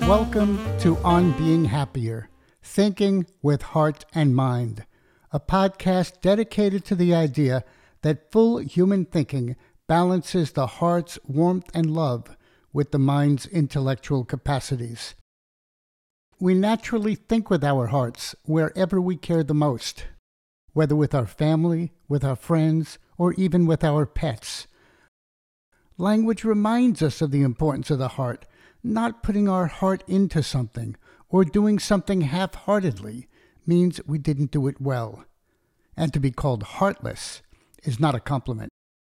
Welcome to On Being Happier, Thinking with Heart and Mind, a podcast dedicated to the idea that full human thinking balances the heart's warmth and love with the mind's intellectual capacities. We naturally think with our hearts wherever we care the most, whether with our family, with our friends, or even with our pets. Language reminds us of the importance of the heart. Not putting our heart into something or doing something half-heartedly means we didn't do it well. And to be called heartless is not a compliment.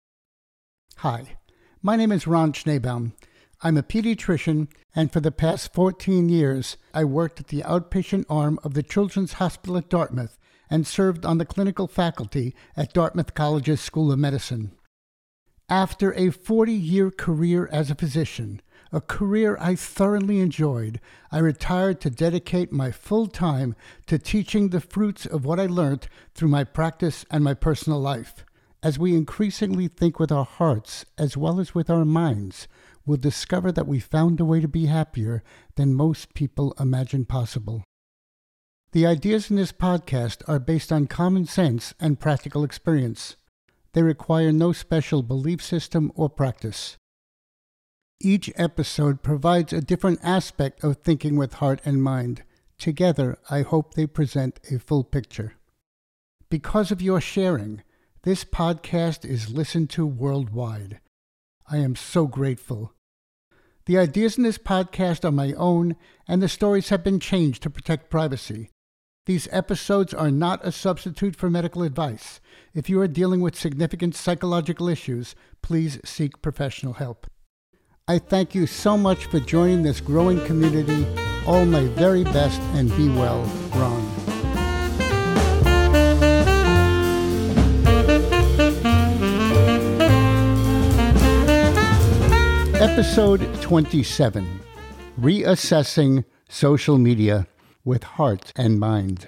Hi, my name is Ron Schneebaum. I'm a pediatrician, and for the past 14 years, I worked at the outpatient arm of the Children's Hospital at Dartmouth and served on the clinical faculty at Dartmouth College's School of Medicine. After a 40-year career as a physician, a career I thoroughly enjoyed, I retired to dedicate my full time to teaching the fruits of what I learned through my practice and my personal life. As we increasingly think with our hearts as well as with our minds, we'll discover that we found a way to be happier than most people imagine possible. The ideas in this podcast are based on common sense and practical experience. They require no special belief system or practice. Each episode provides a different aspect of thinking with heart and mind. Together, I hope they present a full picture. Because of your sharing, this podcast is listened to worldwide. I am so grateful. The ideas in this podcast are my own, and the stories have been changed to protect privacy. These episodes are not a substitute for medical advice. If you are dealing with significant psychological issues, please seek professional help. I thank you so much for joining this growing community. All my very best, and be well, Ron. Episode 27, Reassessing Social Media with Heart and Mind.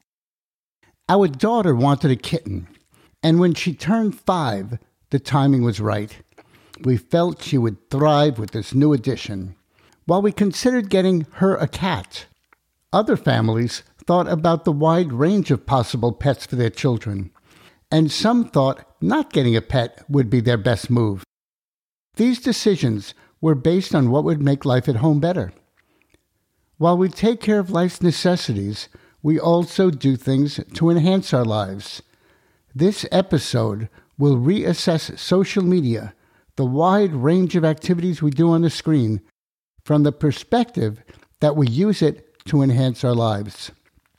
Our daughter wanted a kitten, and when she turned 5, the timing was right. We felt she would thrive with this new addition. While we considered getting her a cat, other families thought about the wide range of possible pets for their children, and some thought not getting a pet would be their best move. These decisions were based on what would make life at home better. While we take care of life's necessities, we also do things to enhance our lives. This episode will reassess social media, the wide range of activities we do on the screen, from the perspective that we use it to enhance our lives.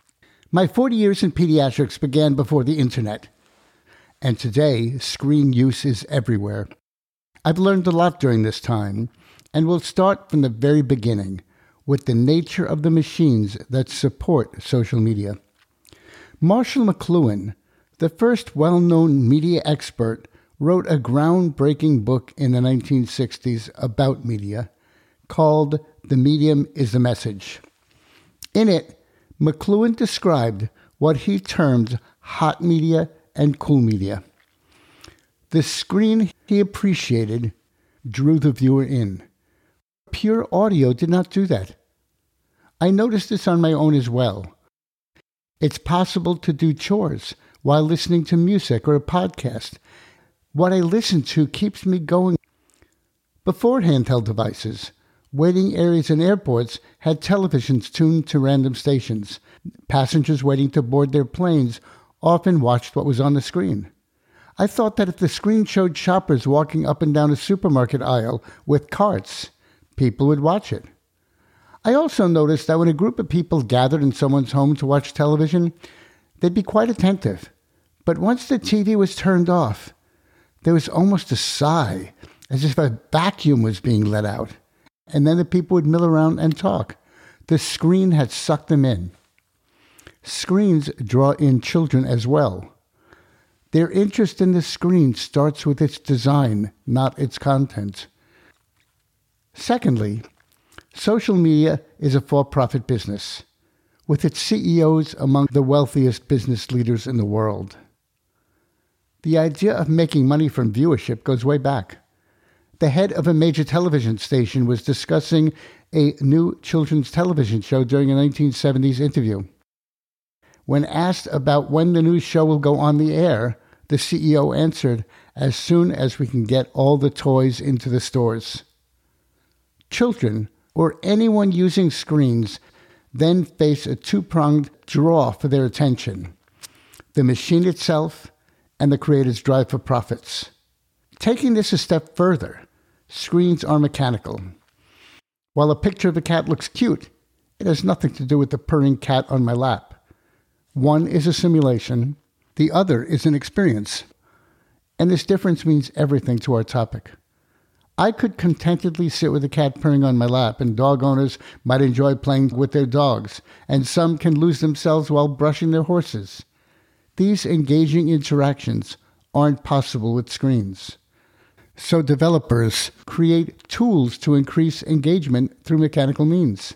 My 40 years in pediatrics began before the internet, and today screen use is everywhere. I've learned a lot during this time, and we'll start from the very beginning with the nature of the machines that support social media. Marshall McLuhan, the first well-known media expert, wrote a groundbreaking book in the 1960s about media called The Medium is the Message. In it, McLuhan described what he termed hot media and cool media. The screen, he appreciated, drew the viewer in. Pure audio did not do that. I noticed this on my own as well. It's possible to do chores while listening to music or a podcast. What I listen to keeps me going. Before handheld devices, waiting areas in airports had televisions tuned to random stations. Passengers waiting to board their planes often watched what was on the screen. I thought that if the screen showed shoppers walking up and down a supermarket aisle with carts, people would watch it. I also noticed that when a group of people gathered in someone's home to watch television, they'd be quite attentive. But once the TV was turned off, there was almost a sigh, as if a vacuum was being let out. And then the people would mill around and talk. The screen had sucked them in. Screens draw in children as well. Their interest in the screen starts with its design, not its content. Secondly, social media is a for-profit business, with its CEOs among the wealthiest business leaders in the world. The idea of making money from viewership goes way back. The head of a major television station was discussing a new children's television show during a 1970s interview. When asked about when the new show will go on the air, the CEO answered, "As soon as we can get all the toys into the stores." Children, or anyone using screens, then face a two-pronged draw for their attention: the machine itself and the creator's drive for profits. Taking this a step further, screens are mechanical. While a picture of a cat looks cute, it has nothing to do with the purring cat on my lap. One is a simulation, the other is an experience. And this difference means everything to our topic. I could contentedly sit with a cat purring on my lap, and dog owners might enjoy playing with their dogs, and some can lose themselves while brushing their horses. These engaging interactions aren't possible with screens. So developers create tools to increase engagement through mechanical means.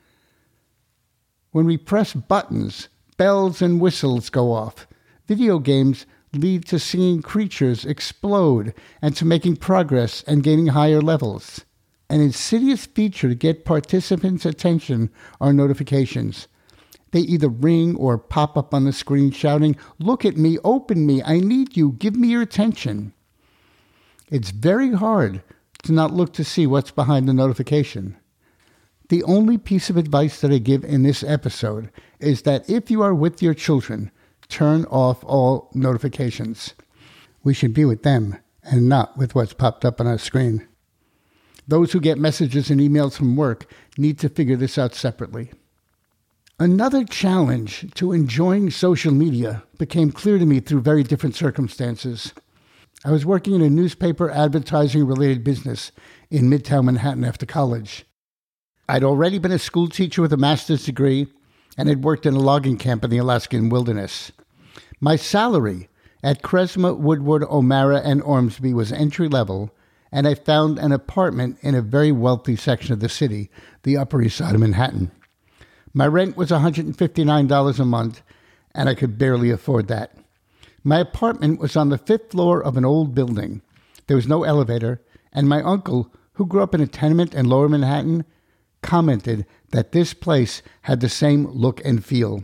When we press buttons, bells and whistles go off. Video games lead to seeing creatures explode and to making progress and gaining higher levels. An insidious feature to get participants' attention are notifications. They either ring or pop up on the screen shouting, "Look at me, open me, I need you, give me your attention." It's very hard to not look to see what's behind the notification. The only piece of advice that I give in this episode is that if you are with your children, turn off all notifications. We should be with them and not with what's popped up on our screen. Those who get messages and emails from work need to figure this out separately. Another challenge to enjoying social media became clear to me through very different circumstances. I was working in a newspaper advertising-related business in Midtown Manhattan after college. I'd already been a school teacher with a master's degree and had worked in a logging camp in the Alaskan wilderness. My salary at Kresma, Woodward, O'Mara, and Ormsby was entry-level, and I found an apartment in a very wealthy section of the city, the Upper East Side of Manhattan. My rent was $159 a month, and I could barely afford that. My apartment was on the 5th floor of an old building. There was no elevator, and my uncle, who grew up in a tenement in Lower Manhattan, commented that this place had the same look and feel.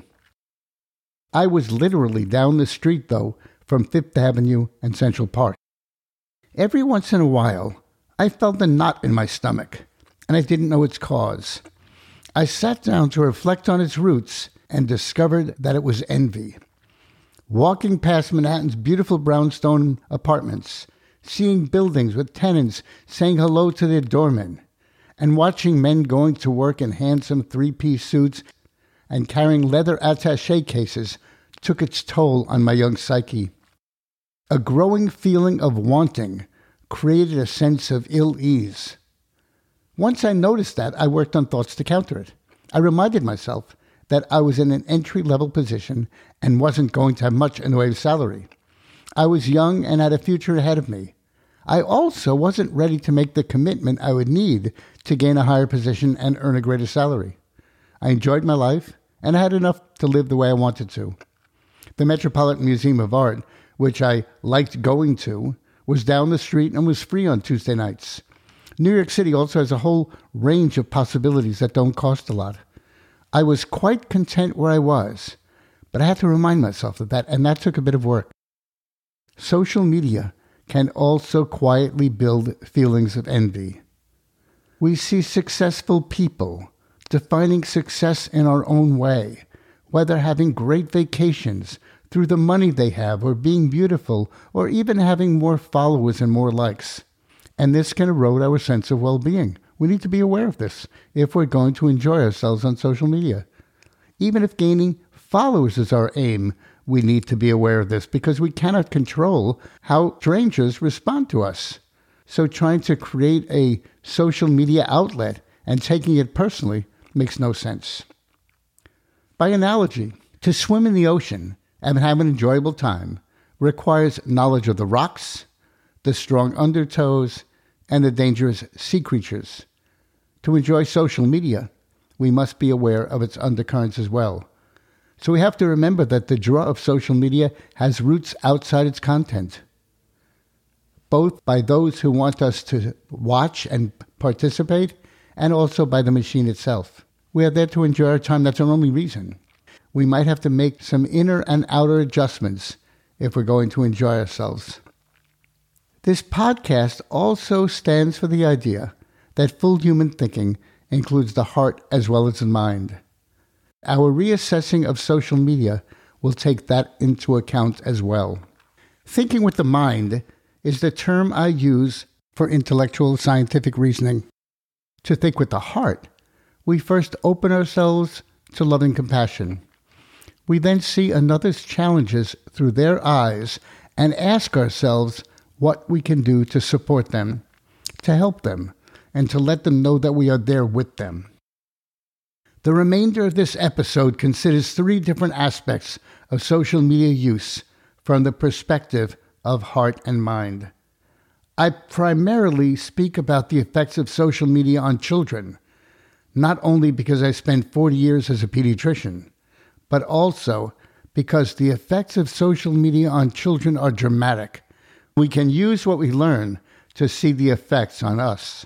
I was literally down the street, though, from Fifth Avenue and Central Park. Every once in a while, I felt a knot in my stomach, and I didn't know its cause. I sat down to reflect on its roots and discovered that it was envy. Walking past Manhattan's beautiful brownstone apartments, seeing buildings with tenants saying hello to their doormen, and watching men going to work in handsome three-piece suits and carrying leather attaché cases took its toll on my young psyche. A growing feeling of wanting created a sense of ill-ease. Once I noticed that, I worked on thoughts to counter it. I reminded myself that I was in an entry-level position and wasn't going to have much in the way of salary. I was young and had a future ahead of me. I also wasn't ready to make the commitment I would need to gain a higher position and earn a greater salary. I enjoyed my life, and I had enough to live the way I wanted to. The Metropolitan Museum of Art, which I liked going to, was down the street and was free on Tuesday nights. New York City also has a whole range of possibilities that don't cost a lot. I was quite content where I was, but I had to remind myself of that, and that took a bit of work. Social media can also quietly build feelings of envy. We see successful people defining success in our own way, whether having great vacations through the money they have, or being beautiful, or even having more followers and more likes. And this can erode our sense of well-being. We need to be aware of this if we're going to enjoy ourselves on social media. Even if gaining followers is our aim, we need to be aware of this because we cannot control how strangers respond to us. So trying to create a social media outlet and taking it personally makes no sense. By analogy, to swim in the ocean and have an enjoyable time requires knowledge of the rocks, the strong undertows, and the dangerous sea creatures. To enjoy social media, we must be aware of its undercurrents as well. So we have to remember that the draw of social media has roots outside its content. both by those who want us to watch and participate, and also by the machine itself. We are there to enjoy our time. That's our only reason. We might have to make some inner and outer adjustments if we're going to enjoy ourselves. This podcast also stands for the idea that full human thinking includes the heart as well as the mind. Our reassessing of social media will take that into account as well. Thinking with the mind is the term I use for intellectual scientific reasoning. To think with the heart, we first open ourselves to loving compassion. We then see another's challenges through their eyes and ask ourselves what we can do to support them, to help them, and to let them know that we are there with them. The remainder of this episode considers 3 different aspects of social media use from the perspective of heart and mind. I primarily speak about the effects of social media on children, not only because I spent 40 years as a pediatrician, but also because the effects of social media on children are dramatic. We can use what we learn to see the effects on us.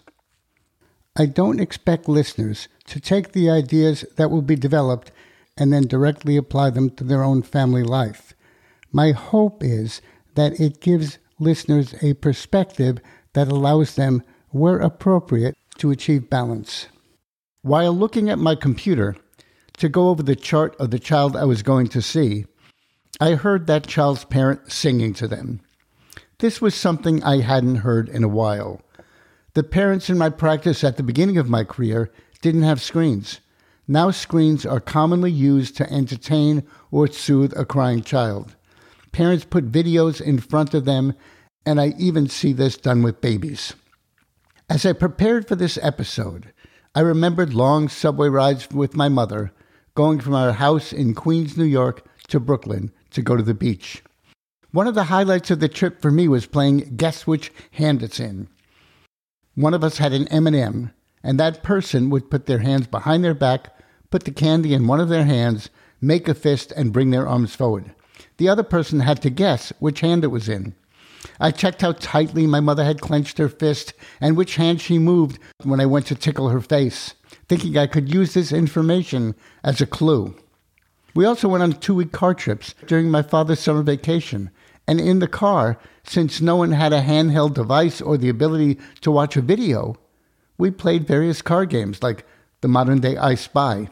I don't expect listeners to take the ideas that will be developed and then directly apply them to their own family life. My hope is that it gives listeners a perspective that allows them, where appropriate, to achieve balance. While looking at my computer to go over the chart of the child I was going to see, I heard that child's parent singing to them. This was something I hadn't heard in a while. The parents in my practice at the beginning of my career didn't have screens. Now screens are commonly used to entertain or soothe a crying child. Parents put videos in front of them, and I even see this done with babies. As I prepared for this episode, I remembered long subway rides with my mother, going from our house in Queens, New York, to Brooklyn to go to the beach. One of the highlights of the trip for me was playing Guess Which Hand It's In. One of us had an M&M, and that person would put their hands behind their back, put the candy in one of their hands, make a fist, and bring their arms forward. The other person had to guess which hand it was in. I checked how tightly my mother had clenched her fist and which hand she moved when I went to tickle her face, thinking I could use this information as a clue. We also went on 2-week car trips during my father's summer vacation, and in the car, since no one had a handheld device or the ability to watch a video, we played various card games like the modern-day I Spy.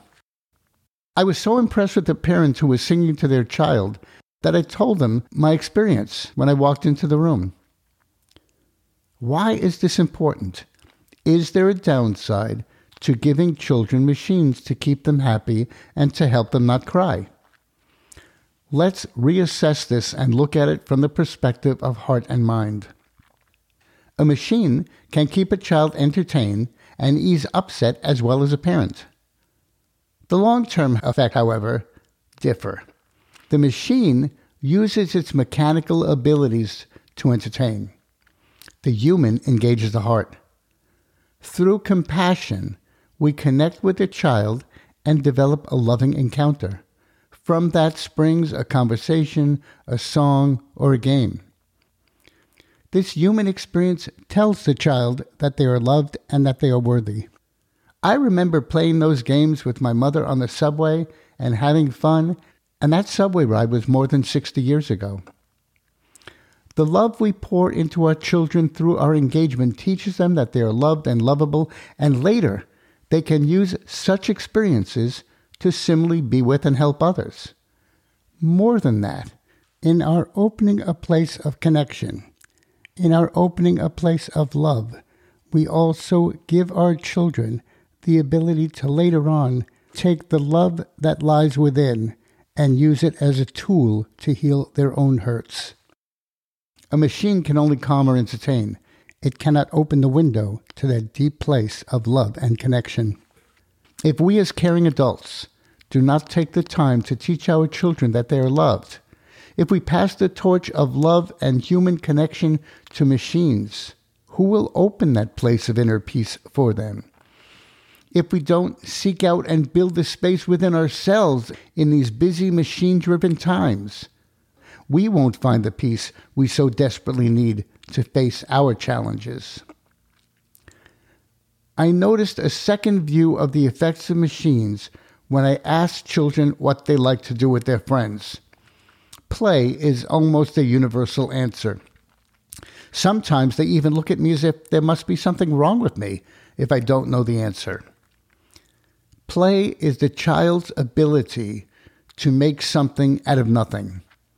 I was so impressed with the parents who were singing to their child that I told them my experience when I walked into the room. Why is this important? Is there a downside to giving children machines to keep them happy and to help them not cry? Let's reassess this and look at it from the perspective of heart and mind. A machine can keep a child entertained and ease upset as well as a parent. The long-term effect, however, differ. The machine uses its mechanical abilities to entertain. The human engages the heart. Through compassion, we connect with the child and develop a loving encounter. From that springs a conversation, a song, or a game. This human experience tells the child that they are loved and that they are worthy. I remember playing those games with my mother on the subway and having fun, and that subway ride was more than 60 years ago. The love we pour into our children through our engagement teaches them that they are loved and lovable, and later they can use such experiences to similarly be with and help others. More than that, in our opening a place of connection, in our opening a place of love, we also give our children the ability to later on take the love that lies within and use it as a tool to heal their own hurts. A machine can only calm or entertain. It cannot open the window to that deep place of love and connection. If we as caring adults do not take the time to teach our children that they are loved, if we pass the torch of love and human connection to machines, who will open that place of inner peace for them? If we don't seek out and build the space within ourselves in these busy machine-driven times, we won't find the peace we so desperately need to face our challenges. I noticed a second view of the effects of machines when I asked children what they like to do with their friends. Play is almost a universal answer. Sometimes they even look at me as if there must be something wrong with me if I don't know the answer. Play is the child's ability to make something out of nothing.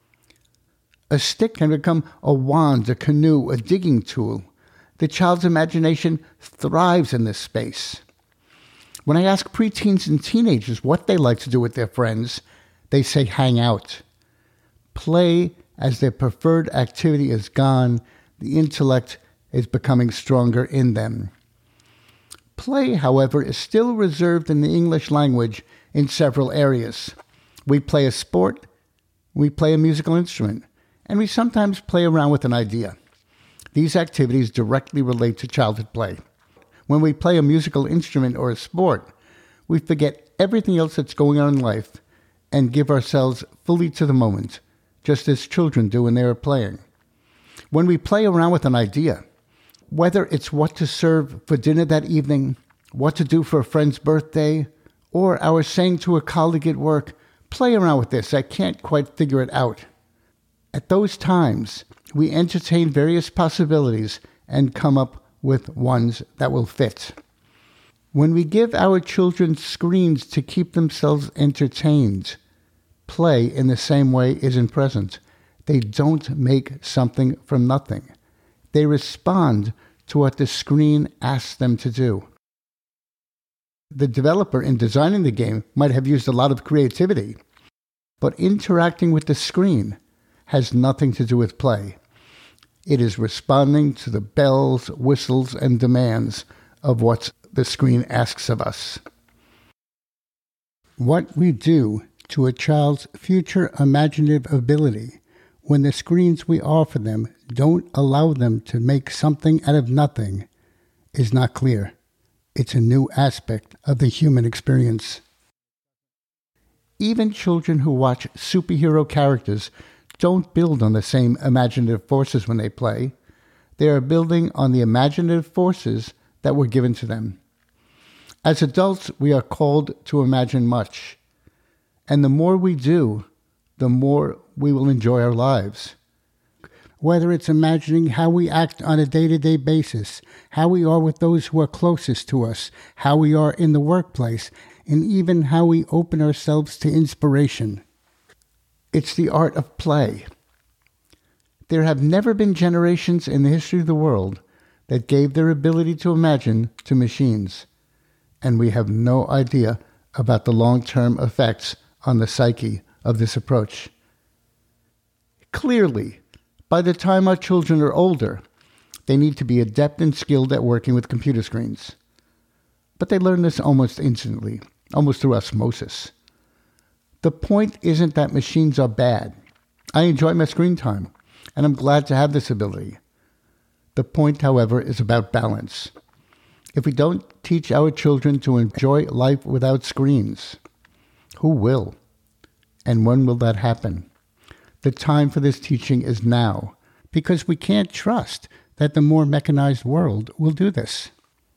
A stick can become a wand, a canoe, a digging tool. The child's imagination thrives in this space. When I ask preteens and teenagers what they like to do with their friends, they say hang out. Play as their preferred activity is gone, the intellect is becoming stronger in them. Play, however, is still reserved in the English language in several areas. We play a sport, we play a musical instrument, and we sometimes play around with an idea. These activities directly relate to childhood play. When we play a musical instrument or a sport, we forget everything else that's going on in life and give ourselves fully to the moment, just as children do when they are playing. When we play around with an idea, whether it's what to serve for dinner that evening, what to do for a friend's birthday, or our saying to a colleague at work, play around with this, I can't quite figure it out. At those times, we entertain various possibilities and come up with ones that will fit. When we give our children screens to keep themselves entertained, play in the same way isn't present. They don't make something from nothing. They respond to what the screen asks them to do. The developer in designing the game might have used a lot of creativity, but interacting with the screen has nothing to do with play. It is responding to the bells, whistles, and demands of what the screen asks of us. What we do to a child's future imaginative ability when the screens we offer them don't allow them to make something out of nothing is not clear. It's a new aspect of the human experience. Even children who watch superhero characters don't build on the same imaginative forces when they play. They are building on the imaginative forces that were given to them. As adults, we are called to imagine much. And the more we do, the more we will enjoy our lives. Whether it's imagining how we act on a day-to-day basis, how we are with those who are closest to us, how we are in the workplace, and even how we open ourselves to inspiration. It's the art of play. There have never been generations in the history of the world that gave their ability to imagine to machines, and we have no idea about the long-term effects on the psyche of this approach. Clearly, by the time our children are older, they need to be adept and skilled at working with computer screens. But they learn this almost instantly, almost through osmosis. The point isn't that machines are bad. I enjoy my screen time, and I'm glad to have this ability. The point, however, is about balance. If we don't teach our children to enjoy life without screens, who will? And when will that happen? The time for this teaching is now, because we can't trust that the more mechanized world will do this.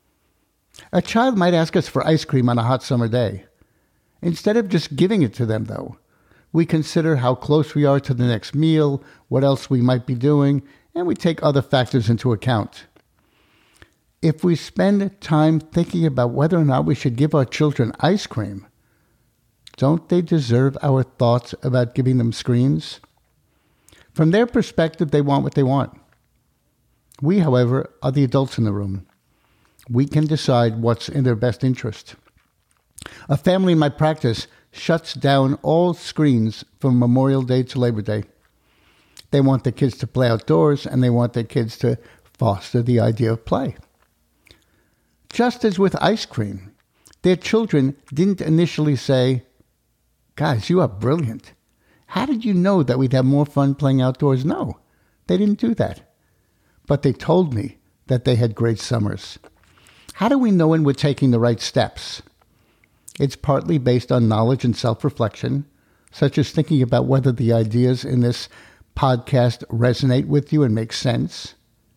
A child might ask us for ice cream on a hot summer day. Instead of just giving it to them, though, we consider how close we are to the next meal, what else we might be doing, and we take other factors into account. If we spend time thinking about whether or not we should give our children ice cream, don't they deserve our thoughts about giving them screens? From their perspective, they want what they want. We, however, are the adults in the room. We can decide what's in their best interest. A family in my practice shuts down all screens from Memorial Day to Labor Day. They want their kids to play outdoors, and they want their kids to foster the idea of play. Just as with ice cream, their children didn't initially say, "Guys, you are brilliant. How did you know that we'd have more fun playing outdoors?" No, they didn't do that. But they told me that they had great summers. How do we know when we're taking the right steps? It's partly based on knowledge and self-reflection, such as thinking about whether the ideas in this podcast resonate with you and make sense.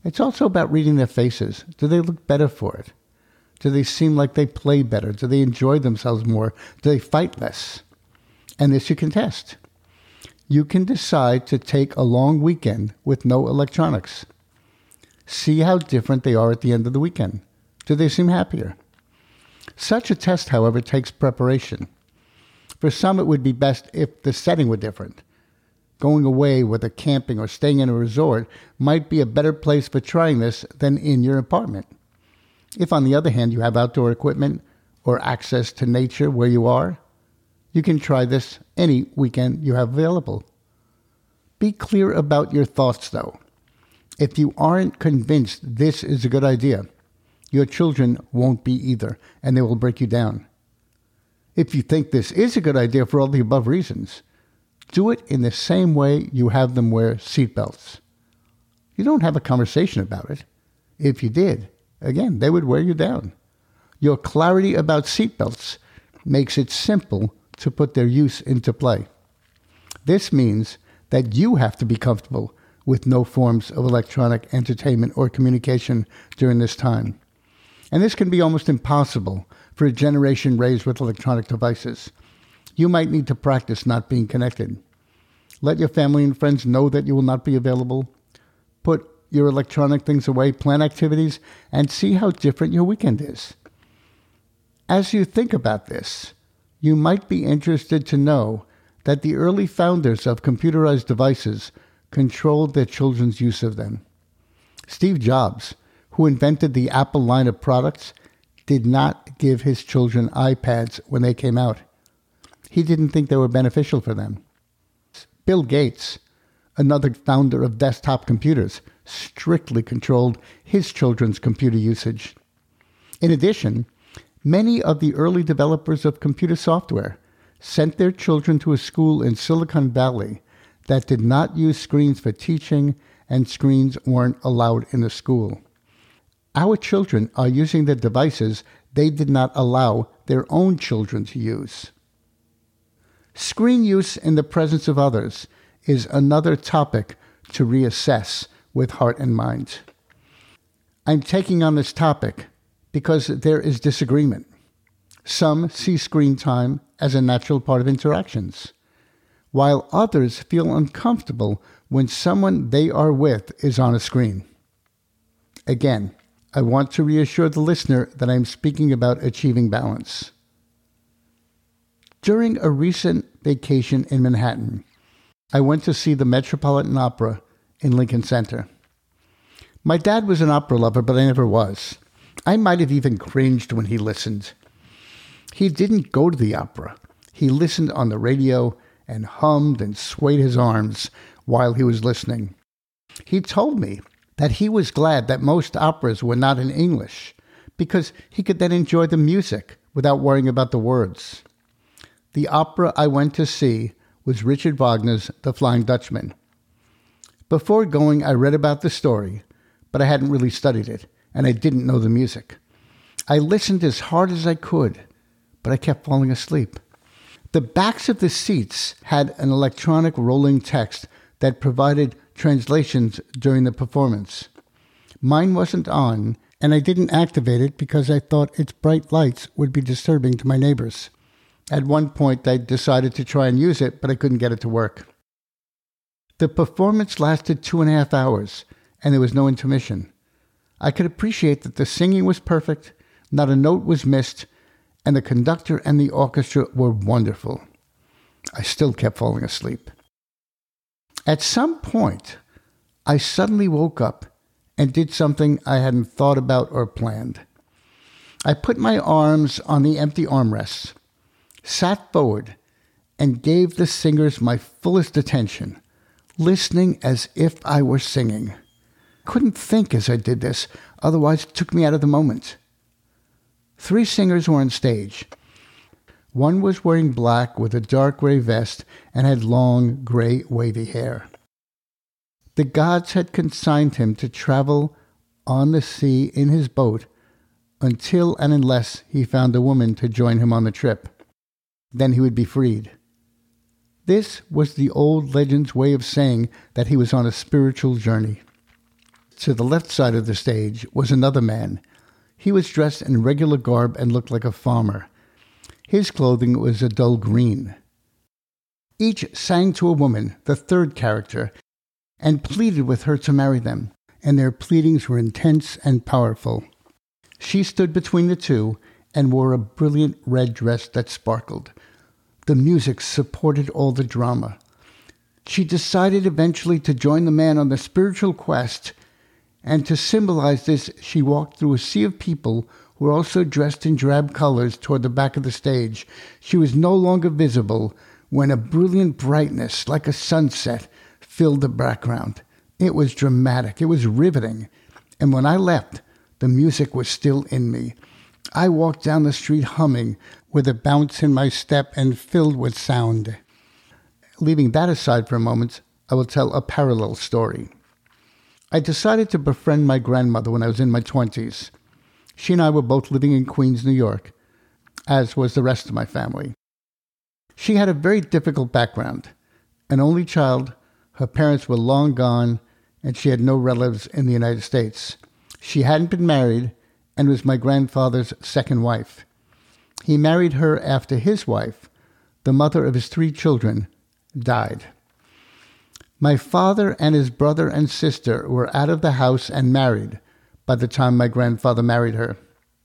It's also about reading their faces. Do they look better for it? Do they seem like they play better? Do they enjoy themselves more? Do they fight less? And this you can test. You can decide to take a long weekend with no electronics. See how different they are at the end of the weekend. Do they seem happier? Such a test, however, takes preparation. For some, it would be best if the setting were different. Going away, whether camping or staying in a resort, might be a better place for trying this than in your apartment. If, on the other hand, you have outdoor equipment or access to nature where you are, you can try this any weekend you have available. Be clear about your thoughts, though. If you aren't convinced this is a good idea, your children won't be either, and they will break you down. If you think this is a good idea for all the above reasons, do it in the same way you have them wear seatbelts. You don't have a conversation about it. If you did, again, they would wear you down. Your clarity about seatbelts makes it simple to put their use into play. This means that you have to be comfortable with no forms of electronic entertainment or communication during this time. And this can be almost impossible for a generation raised with electronic devices. You might need to practice not being connected. Let your family and friends know that you will not be available. Put your electronic things away, plan activities, and see how different your weekend is. As you think about this, you might be interested to know that the early founders of computerized devices controlled their children's use of them. Steve Jobs, who invented the Apple line of products, did not give his children iPads when they came out. He didn't think they were beneficial for them. Bill Gates, another founder of desktop computers, strictly controlled his children's computer usage. In addition, many of the early developers of computer software sent their children to a school in Silicon Valley that did not use screens for teaching, and screens weren't allowed in the school. Our children are using the devices they did not allow their own children to use. Screen use in the presence of others is another topic to reassess with heart and mind. I'm taking on this topic because there is disagreement. Some see screen time as a natural part of interactions, while others feel uncomfortable when someone they are with is on a screen. Again, I want to reassure the listener that I'm speaking about achieving balance. During a recent vacation in Manhattan, I went to see the Metropolitan Opera in Lincoln Center. My dad was an opera lover, but I never was. I might have even cringed when he listened. He didn't go to the opera. He listened on the radio and hummed and swayed his arms while he was listening. He told me that he was glad that most operas were not in English, because he could then enjoy the music without worrying about the words. The opera I went to see was Richard Wagner's The Flying Dutchman. Before going, I read about the story, but I hadn't really studied it, and I didn't know the music. I listened as hard as I could, but I kept falling asleep. The backs of the seats had an electronic rolling text that provided translations during the performance. Mine wasn't on, and I didn't activate it because I thought its bright lights would be disturbing to my neighbors. At one point, I decided to try and use it, but I couldn't get it to work. The performance lasted 2.5 hours, and there was no intermission. I could appreciate that the singing was perfect, not a note was missed, and the conductor and the orchestra were wonderful. I still kept falling asleep. At some point, I suddenly woke up and did something I hadn't thought about or planned. I put my arms on the empty armrests, sat forward, and gave the singers my fullest attention, listening as if I were singing. Couldn't think as I did this, otherwise it took me out of the moment. 3 singers were on stage. One was wearing black with a dark gray vest and had long, gray, wavy hair. The gods had consigned him to travel on the sea in his boat until and unless he found a woman to join him on the trip. Then he would be freed. This was the old legend's way of saying that he was on a spiritual journey. To the left side of the stage was another man. He was dressed in regular garb and looked like a farmer. His clothing was a dull green. Each sang to a woman, the third character, and pleaded with her to marry them, and their pleadings were intense and powerful. She stood between the two and wore a brilliant red dress that sparkled. The music supported all the drama. She decided eventually to join the man on the spiritual quest, and to symbolize this, she walked through a sea of people who were also dressed in drab colors toward the back of the stage. She was no longer visible when a brilliant brightness, like a sunset, filled the background. It was dramatic. It was riveting. And when I left, the music was still in me. I walked down the street humming, with a bounce in my step and filled with sound. Leaving that aside for a moment, I will tell a parallel story. I decided to befriend my grandmother when I was in my 20s. She and I were both living in Queens, New York, as was the rest of my family. She had a very difficult background. An only child, her parents were long gone, and she had no relatives in the United States. She hadn't been married and was my grandfather's second wife. He married her after his wife, the mother of his 3 children, died. My father and his brother and sister were out of the house and married by the time my grandfather married her.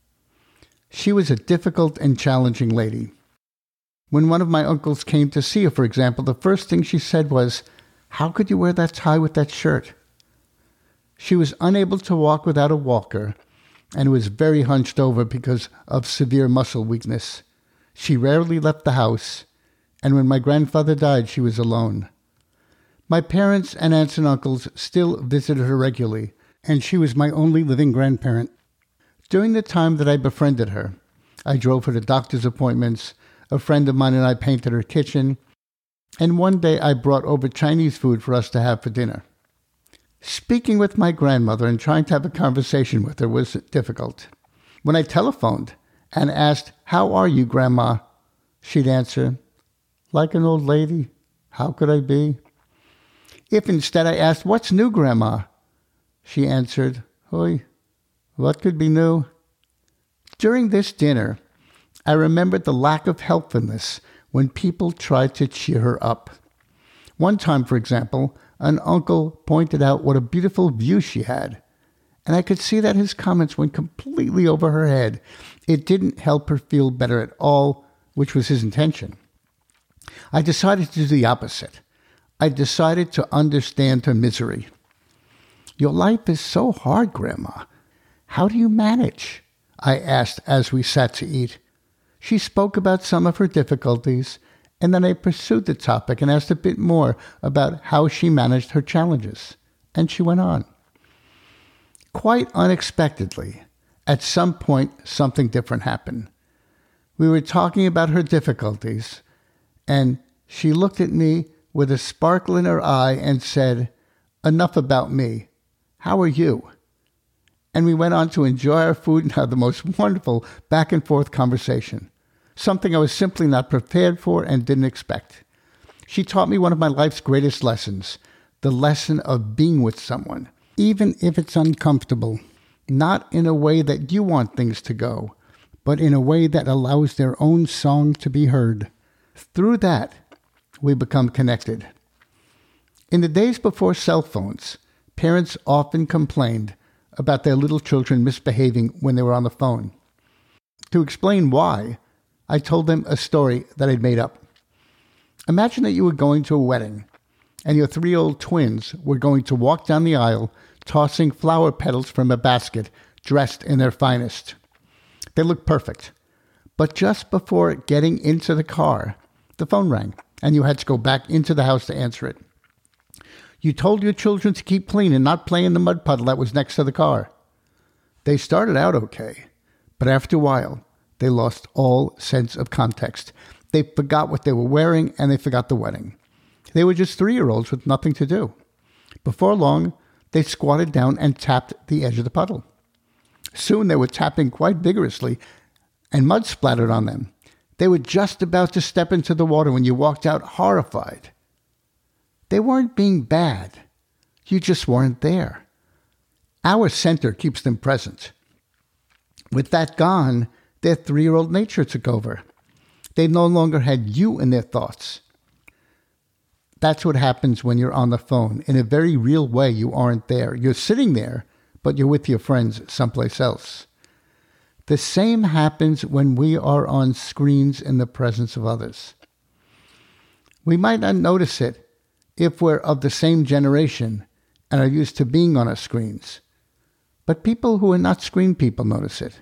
She was a difficult and challenging lady. When one of my uncles came to see her, for example, the first thing she said was, "How could you wear that tie with that shirt?" She was unable to walk without a walker and was very hunched over because of severe muscle weakness. She rarely left the house, and when my grandfather died, she was alone. My parents and aunts and uncles still visited her regularly, and she was my only living grandparent. During the time that I befriended her, I drove her to doctor's appointments. A friend of mine and I painted her kitchen, and one day I brought over Chinese food for us to have for dinner. Speaking with my grandmother and trying to have a conversation with her was difficult. When I telephoned and asked, "How are you, Grandma?" she'd answer, "Like an old lady. How could I be?" If instead I asked, "What's new, Grandma?" she answered, "Oi, what could be new?" During this dinner, I remembered the lack of helpfulness when people tried to cheer her up. One time, for example, an uncle pointed out what a beautiful view she had, and I could see that his comments went completely over her head. It didn't help her feel better at all, which was his intention. I decided to do the opposite. I decided to understand her misery. "Your life is so hard, Grandma. How do you manage?" I asked as we sat to eat. She spoke about some of her difficulties, and then I pursued the topic and asked a bit more about how she managed her challenges. And she went on. Quite unexpectedly, at some point, something different happened. We were talking about her difficulties, and she looked at me with a sparkle in her eye and said, "Enough about me. How are you?" And we went on to enjoy our food and have the most wonderful back-and-forth conversation, something I was simply not prepared for and didn't expect. She taught me one of my life's greatest lessons, the lesson of being with someone, even if it's uncomfortable, not in a way that you want things to go, but in a way that allows their own song to be heard. Through that, we become connected. In the days before cell phones, parents often complained about their little children misbehaving when they were on the phone. To explain why, I told them a story that I'd made up. Imagine that you were going to a wedding, and your 3-year-old twins were going to walk down the aisle, tossing flower petals from a basket, dressed in their finest. They looked perfect. But just before getting into the car, the phone rang, and you had to go back into the house to answer it. You told your children to keep clean and not play in the mud puddle that was next to the car. They started out okay, but after a while, they lost all sense of context. They forgot what they were wearing, and they forgot the wedding. They were just 3-year-olds with nothing to do. Before long, they squatted down and tapped the edge of the puddle. Soon they were tapping quite vigorously, and mud splattered on them. They were just about to step into the water when you walked out horrified. They weren't being bad. You just weren't there. Our center keeps them present. With that gone, their 3-year-old nature took over. They no longer had you in their thoughts. That's what happens when you're on the phone. In a very real way, you aren't there. You're sitting there, but you're with your friends someplace else. The same happens when we are on screens in the presence of others. We might not notice it if we're of the same generation and are used to being on our screens. But people who are not screen people notice it.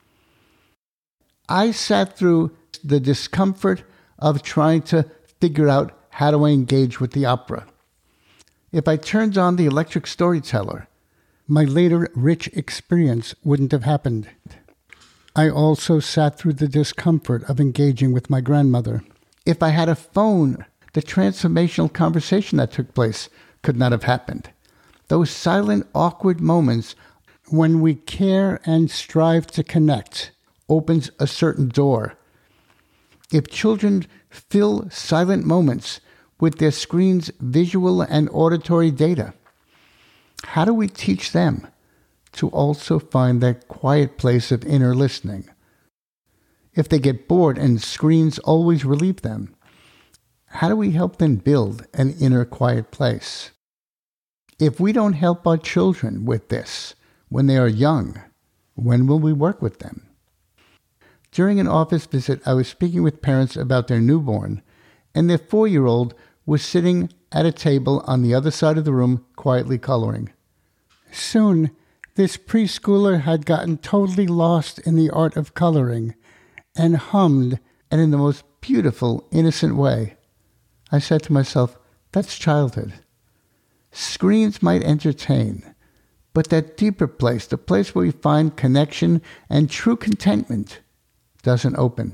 I sat through the discomfort of trying to figure out how do I engage with the opera. If I turned on the Electric Storyteller, my later rich experience wouldn't have happened. I also sat through the discomfort of engaging with my grandmother. If I had a phone, the transformational conversation that took place could not have happened. Those silent, awkward moments when we care and strive to connect opens a certain door. If children fill silent moments with their screen's visual and auditory data, how do we teach them to also find that quiet place of inner listening? If they get bored and screens always relieve them, how do we help them build an inner quiet place? If we don't help our children with this when they are young, when will we work with them? During an office visit, I was speaking with parents about their newborn, and their 4-year-old was sitting at a table on the other side of the room, quietly coloring. Soon, this preschooler had gotten totally lost in the art of coloring and hummed, and in the most beautiful, innocent way. I said to myself, that's childhood. Screens might entertain, but that deeper place, the place where we find connection and true contentment, doesn't open.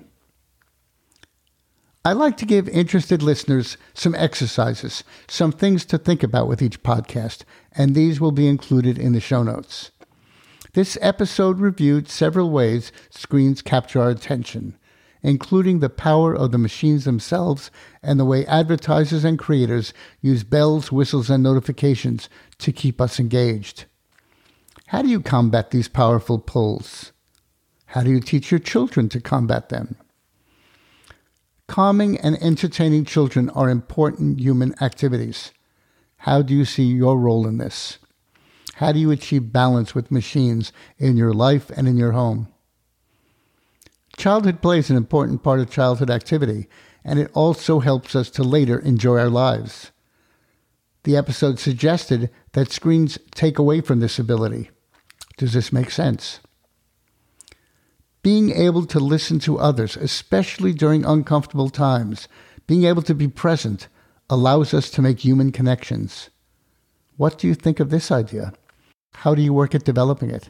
I like to give interested listeners some exercises, some things to think about with each podcast, and these will be included in the show notes. This episode reviewed several ways screens capture our attention, including the power of the machines themselves and the way advertisers and creators use bells, whistles, and notifications to keep us engaged. How do you combat these powerful pulls? How do you teach your children to combat them? Calming and entertaining children are important human activities. How do you see your role in this? How do you achieve balance with machines in your life and in your home? Childhood play is an important part of childhood activity, and it also helps us to later enjoy our lives. The episode suggested that screens take away from this ability. Does this make sense? Being able to listen to others, especially during uncomfortable times, being able to be present, allows us to make human connections. What do you think of this idea? How do you work at developing it?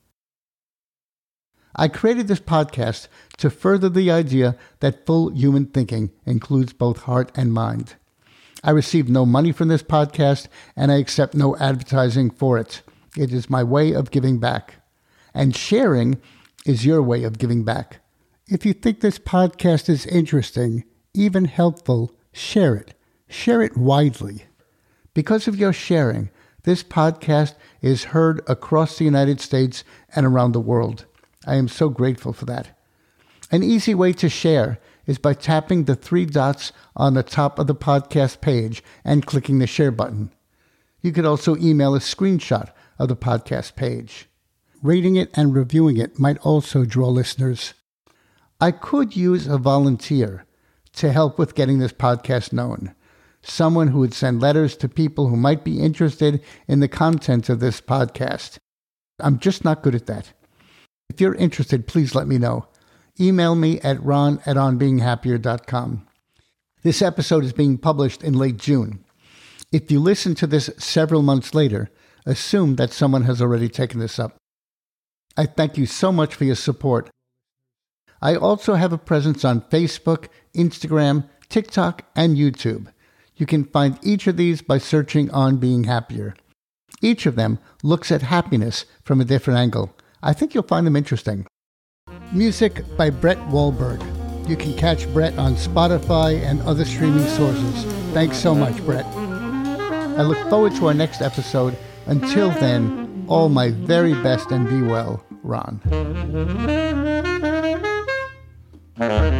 I created this podcast to further the idea that full human thinking includes both heart and mind. I receive no money from this podcast, and I accept no advertising for it. It is my way of giving back. And sharing is your way of giving back. If you think this podcast is interesting, even helpful, share it. Share it widely. Because of your sharing, this podcast is heard across the United States and around the world. I am so grateful for that. An easy way to share is by tapping the 3 dots on the top of the podcast page and clicking the share button. You could also email a screenshot of the podcast page. Rating it and reviewing it might also draw listeners. I could use a volunteer to help with getting this podcast known. Someone who would send letters to people who might be interested in the content of this podcast. I'm just not good at that. If you're interested, please let me know. Email me at ron@onbeinghappier.com. This episode is being published in late June. If you listen to this several months later, assume that someone has already taken this up. I thank you so much for your support. I also have a presence on Facebook, Instagram, TikTok, and YouTube. You can find each of these by searching On Being Happier. Each of them looks at happiness from a different angle. I think you'll find them interesting. Music by Brett Wahlberg. You can catch Brett on Spotify and other streaming sources. Thanks so much, Brett. I look forward to our next episode. Until then, All my very best and be well, Ron.